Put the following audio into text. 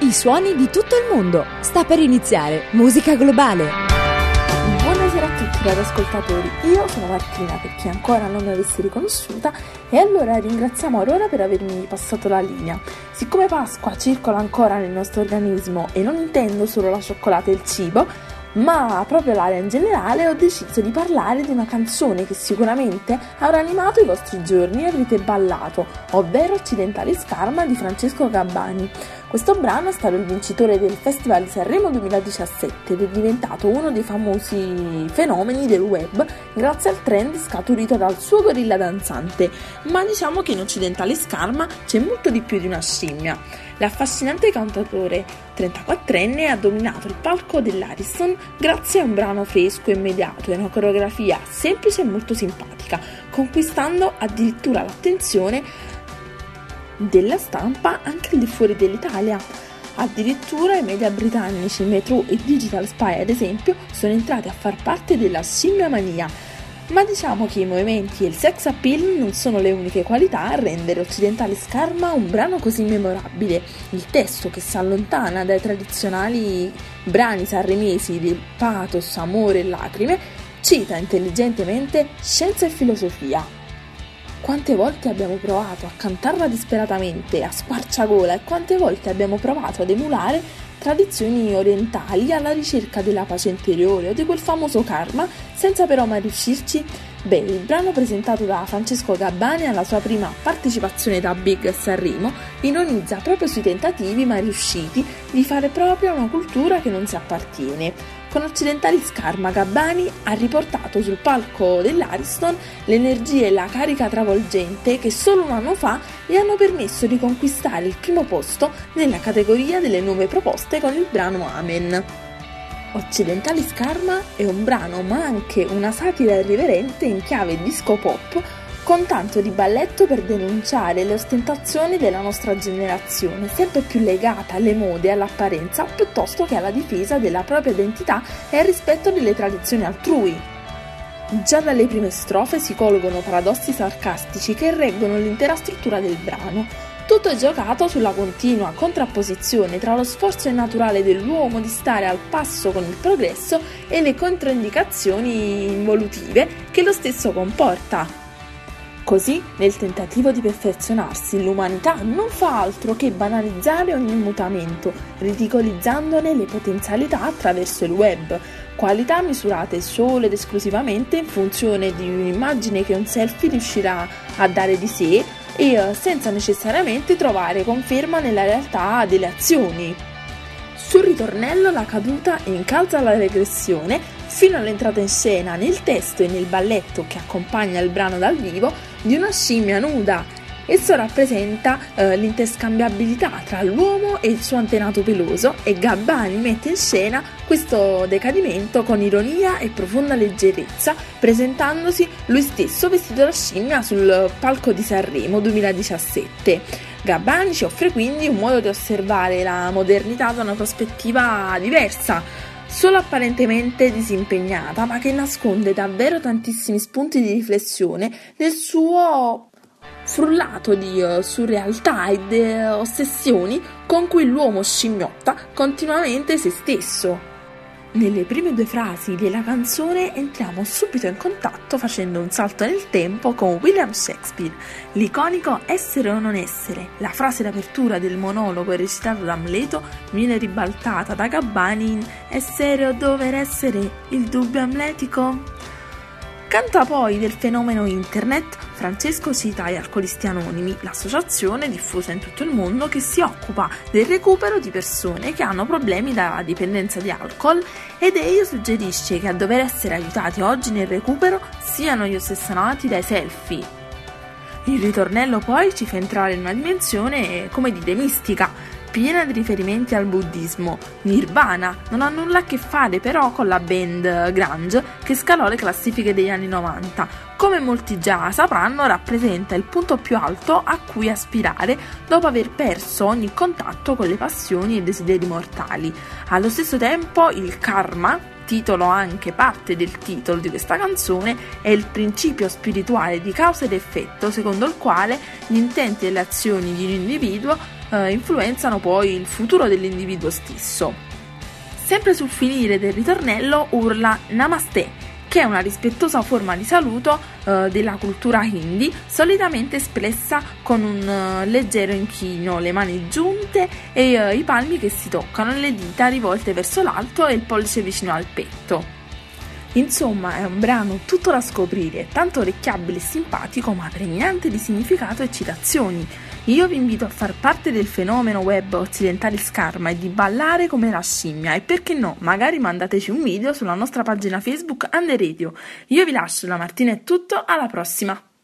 I suoni di tutto il mondo. Sta per iniziare Musica Globale. Buonasera a tutti radioascoltatori, io sono Martina per chi ancora non mi avesse riconosciuta e allora ringraziamo Aurora per avermi passato la linea. Siccome Pasqua circola ancora nel nostro organismo e non intendo solo la cioccolata e il cibo, ma proprio l'area in generale, ho deciso di parlare di una canzone che sicuramente avrà animato i vostri giorni e avrete ballato, ovvero Occidentalis Karma di Francesco Gabbani. Questo brano è stato il vincitore del Festival di Sanremo 2017 ed è diventato uno dei famosi fenomeni del web grazie al trend scaturito dal suo gorilla danzante. Ma diciamo che in Occidentalis Karma c'è molto di più di una scimmia. L'affascinante cantautore 34enne ha dominato il palco dell'Ariston grazie a un brano fresco e immediato e una coreografia semplice e molto simpatica, conquistando addirittura l'attenzione della stampa anche al di fuori dell'Italia. Addirittura i media britannici Metro e Digital Spy, ad esempio, sono entrati a far parte della scimmia mania. Ma diciamo che i movimenti e il sex appeal non sono le uniche qualità a rendere Occidentalis Karma un brano così memorabile. Il testo, che si allontana dai tradizionali brani sanremesi del pathos, amore e lacrime, cita intelligentemente scienza e filosofia. Quante volte abbiamo provato a cantarla disperatamente, a squarciagola, e quante volte abbiamo provato ad emulare tradizioni orientali alla ricerca della pace interiore o di quel famoso karma, senza però mai riuscirci? Beh, il brano presentato da Francesco Gabbani alla sua prima partecipazione da Big a Sanremo ironizza proprio sui tentativi mai riusciti di fare proprio una cultura che non si appartiene. Con Occidentalis Karma Gabbani ha riportato sul palco dell'Ariston l'energia e la carica travolgente che solo un anno fa gli hanno permesso di conquistare il primo posto nella categoria delle nuove proposte con il brano Amen. Occidentalis Karma è un brano ma anche una satira irriverente in chiave disco pop con tanto di balletto per denunciare le ostentazioni della nostra generazione, sempre più legata alle mode e all'apparenza piuttosto che alla difesa della propria identità e al rispetto delle tradizioni altrui. Già dalle prime strofe si colgono paradossi sarcastici che reggono l'intera struttura del brano. Tutto è giocato sulla continua contrapposizione tra lo sforzo innaturale dell'uomo di stare al passo con il progresso e le controindicazioni involutive che lo stesso comporta. Così, nel tentativo di perfezionarsi, l'umanità non fa altro che banalizzare ogni mutamento, ridicolizzandone le potenzialità attraverso il web, qualità misurate solo ed esclusivamente in funzione di un'immagine che un selfie riuscirà a dare di sé e senza necessariamente trovare conferma nella realtà delle azioni. Sul ritornello la caduta incalza la regressione fino all'entrata in scena nel testo e nel balletto che accompagna il brano dal vivo di una scimmia nuda. Esso rappresenta l'interscambiabilità tra l'uomo e il suo antenato peloso e Gabbani mette in scena questo decadimento con ironia e profonda leggerezza, presentandosi lui stesso vestito da scimmia sul palco di Sanremo 2017. Gabbani ci offre quindi un modo di osservare la modernità da una prospettiva diversa, solo apparentemente disimpegnata, ma che nasconde davvero tantissimi spunti di riflessione nel suo frullato di surrealtà ed ossessioni con cui l'uomo scimmiotta continuamente se stesso. Nelle prime due frasi della canzone entriamo subito in contatto facendo un salto nel tempo con William Shakespeare, l'iconico essere o non essere. La frase d'apertura del monologo recitato da Amleto viene ribaltata da Gabbani in essere o dover essere, il dubbio amletico. Canta poi del fenomeno internet. Francesco cita gli Alcolisti Anonimi, l'associazione diffusa in tutto il mondo che si occupa del recupero di persone che hanno problemi da dipendenza di alcol ed egli suggerisce che a dover essere aiutati oggi nel recupero siano gli ossessionati dai selfie. Il ritornello poi ci fa entrare in una dimensione, come dire, mistica, piena di riferimenti al buddismo. Nirvana non ha nulla a che fare però con la band grunge che scalò le classifiche degli anni 90. Come molti già sapranno, rappresenta il punto più alto a cui aspirare dopo aver perso ogni contatto con le passioni e i desideri mortali. Allo stesso tempo il karma, titolo anche parte del titolo di questa canzone, è il principio spirituale di causa ed effetto secondo il quale gli intenti e le azioni di un individuo influenzano poi il futuro dell'individuo stesso. Sempre sul finire del ritornello urla Namaste, che è una rispettosa forma di saluto della cultura hindi, solitamente espressa con un leggero inchino, le mani giunte e i palmi che si toccano, le dita rivolte verso l'alto e il pollice vicino al petto. Insomma, è un brano tutto da scoprire, tanto orecchiabile e simpatico, ma pregnante di significato e citazioni. Io vi invito a far parte del fenomeno web Occidentalis Karma e di ballare come la scimmia, e perché no, magari mandateci un video sulla nostra pagina Facebook Underradio. Io vi lascio, da Martina è tutto, alla prossima!